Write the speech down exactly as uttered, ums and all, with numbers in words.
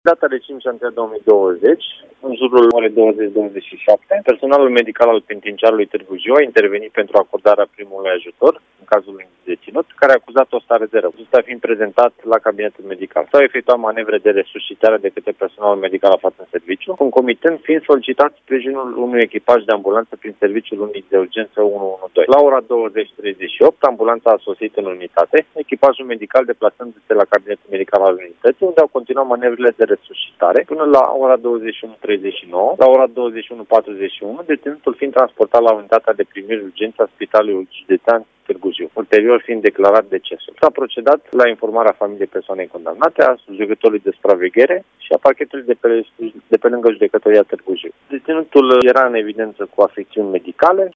Data de cinci ianuarie două mii douăzeci, în jurul orei douăzeci douăzeci și șapte, personalul medical al penitenciarului Târgu Jiu a intervenit pentru acordarea primului ajutor în cazul unui deținut care a acuzat o stare de rău, acesta fiind prezentat la cabinetul medical. S-au efectuat manevre de resuscitare de către personalul medical aflat în serviciu, concomitent fiind solicitat sprijinul unui echipaj de ambulanță prin serviciul unic de urgență unu unu doi. La ora douăzeci treizeci și opt, ambulanța a sosit în unitate, echipajul medical deplasându-se la cabinetul medical al unității, unde au continuat manevrele de resuscitare până la ora douăzeci și unu treizeci și nouă. La ora douăzeci și unu patruzeci și unu, deținutul fiind transportat la unitatea de primire urgență a Spitalului Județean Târgu Jiu, ulterior fiind declarat decesul. S-a procedat la informarea familiei persoanei condamnate, a judecătorului de supraveghere și a parchetului de pe, de pe lângă judecătoria Târgu Jiu. Deținutul era în evidență cu afecțiuni medicale,